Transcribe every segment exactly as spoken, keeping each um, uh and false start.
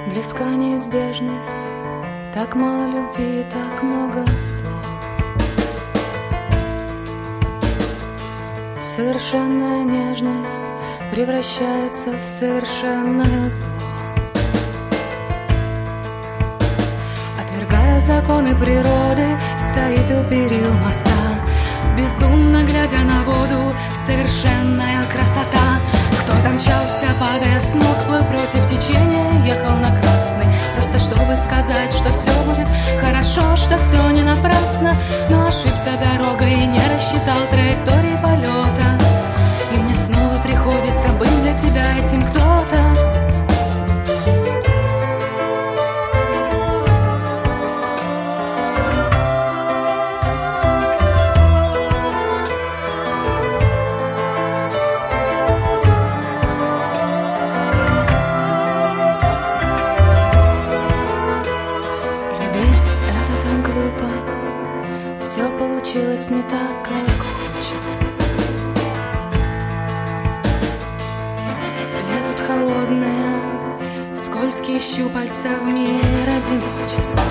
Близка неизбежность, так мало любви и так много слов. Совершенная нежность превращается в совершенное зло. Отвергая законы природы, стоит у перил моста, безумно глядя на воду, совершенная красота. Кто-то мчался, падая с ног, плыл против течения, ехал на красный, просто чтобы сказать, что все будет хорошо, что все не напрасно. Но ошибся дорогой и не рассчитал траектории полета. И мне снова приходится быть для тебя этим кто-то. Все получилось не так, как хочется. Лезут холодные, скользкие щупальца в мир одиночества.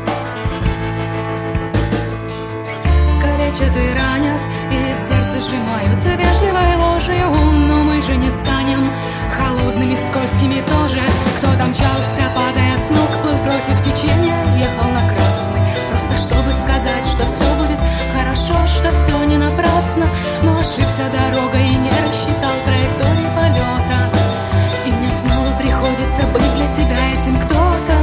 Калечат и ранят, и сердце сжимают вежливой ложью. Но мы же не станем холодными, скользкими тоже. Кто-то мчался, падая с ног, плыл против течения, ехал на красный, просто чтобы сказать, что все будет хорошо, что все не напрасно. Но ошибся дорогой и не рассчитал траектории полета. И мне снова приходится быть для тебя этим кто-то.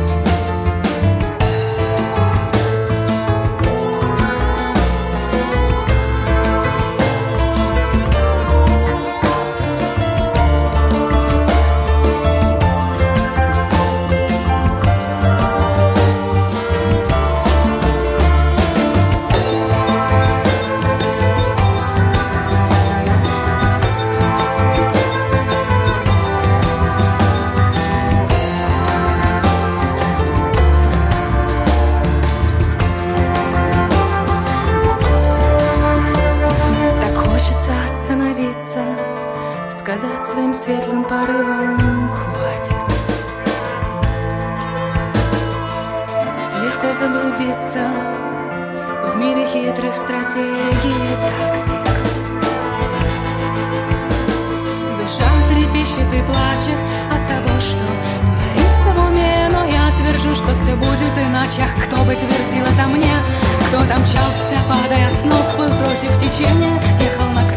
Сказать своим светлым порывом хватит. Легко заблудиться в мире хитрых стратегий и тактик. Душа трепещет и плачет от того, что творится в уме. Но я твержу, что все будет иначе. Ах, кто бы твердил это мне? Кто-то мчался, падая с ног, плыл против течения, ехал на